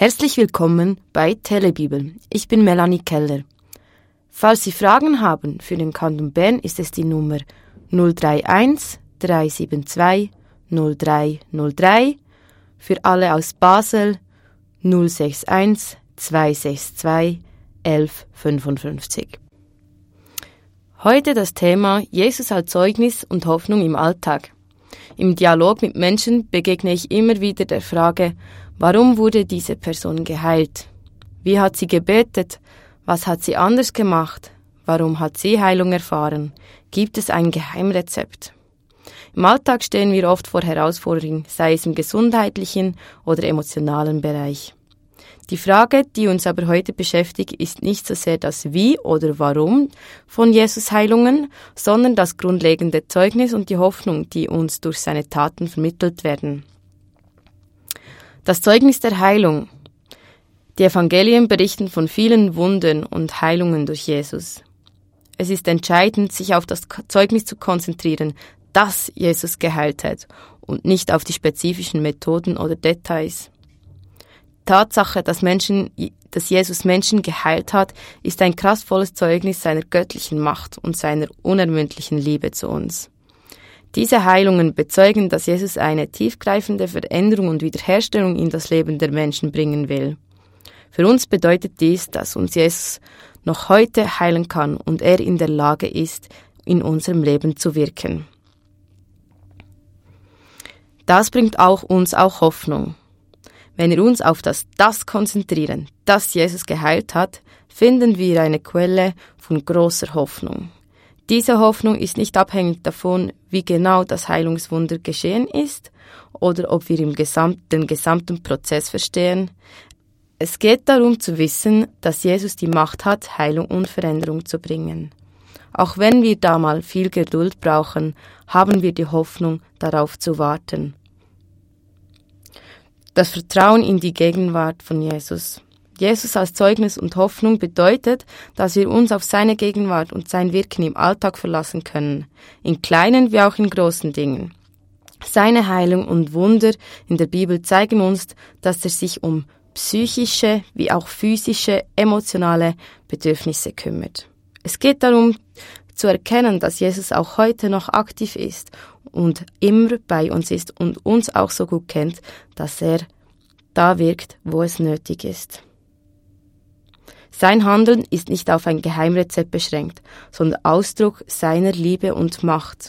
Herzlich willkommen bei Telebibel. Ich bin Melanie Keller. Falls Sie Fragen haben für den Kanton Bern, ist es die Nummer 031 372 0303. Für alle aus Basel 061 262 1155. Heute das Thema Jesus als Zeugnis und Hoffnung im Alltag. Im Dialog mit Menschen begegne ich immer wieder der Frage, warum wurde diese Person geheilt? Wie hat sie gebetet? Was hat sie anders gemacht? Warum hat sie Heilung erfahren? Gibt es ein Geheimrezept? Im Alltag stehen wir oft vor Herausforderungen, sei es im gesundheitlichen oder emotionalen Bereich. Die Frage, die uns aber heute beschäftigt, ist nicht so sehr das Wie oder Warum von Jesus Heilungen, sondern das grundlegende Zeugnis und die Hoffnung, die uns durch seine Taten vermittelt werden. Das Zeugnis der Heilung. Die Evangelien berichten von vielen Wundern und Heilungen durch Jesus. Es ist entscheidend, sich auf das Zeugnis zu konzentrieren, dass Jesus geheilt hat und nicht auf die spezifischen Methoden oder Details. Tatsache, dass Jesus Menschen geheilt hat, ist ein kraftvolles Zeugnis seiner göttlichen Macht und seiner unermüdlichen Liebe zu uns. Diese Heilungen bezeugen, dass Jesus eine tiefgreifende Veränderung und Wiederherstellung in das Leben der Menschen bringen will. Für uns bedeutet dies, dass uns Jesus noch heute heilen kann und er in der Lage ist, in unserem Leben zu wirken. Das bringt uns auch Hoffnung. Wenn wir uns auf das konzentrieren, das Jesus geheilt hat, finden wir eine Quelle von großer Hoffnung. Diese Hoffnung ist nicht abhängig davon, wie genau das Heilungswunder geschehen ist oder ob wir den gesamten Prozess verstehen. Es geht darum zu wissen, dass Jesus die Macht hat, Heilung und Veränderung zu bringen. Auch wenn wir da mal viel Geduld brauchen, haben wir die Hoffnung, darauf zu warten. Das Vertrauen in die Gegenwart von Jesus. Jesus als Zeugnis und Hoffnung bedeutet, dass wir uns auf seine Gegenwart und sein Wirken im Alltag verlassen können, in kleinen wie auch in großen Dingen. Seine Heilung und Wunder in der Bibel zeigen uns, dass er sich um psychische wie auch physische, emotionale Bedürfnisse kümmert. Es geht darum, zu erkennen, dass Jesus auch heute noch aktiv ist und immer bei uns ist und uns auch so gut kennt, dass er da wirkt, wo es nötig ist. Sein Handeln ist nicht auf ein Geheimrezept beschränkt, sondern Ausdruck seiner Liebe und Macht.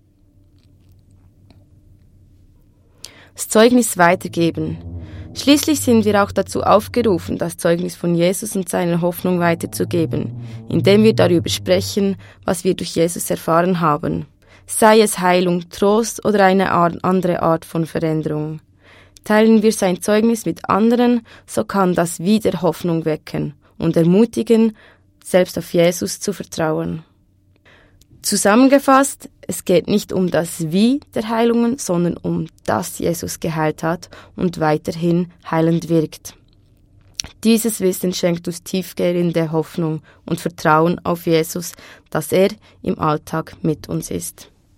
Das Zeugnis weitergeben. Schließlich sind wir auch dazu aufgerufen, das Zeugnis von Jesus und seiner Hoffnung weiterzugeben, indem wir darüber sprechen, was wir durch Jesus erfahren haben, sei es Heilung, Trost oder eine andere Art von Veränderung. Teilen wir sein Zeugnis mit anderen, so kann das wieder Hoffnung wecken und ermutigen, selbst auf Jesus zu vertrauen. Zusammengefasst, es geht nicht um das Wie der Heilungen, sondern um das Jesus geheilt hat und weiterhin heilend wirkt. Dieses Wissen schenkt uns tiefgehende Hoffnung und Vertrauen auf Jesus, dass er im Alltag mit uns ist.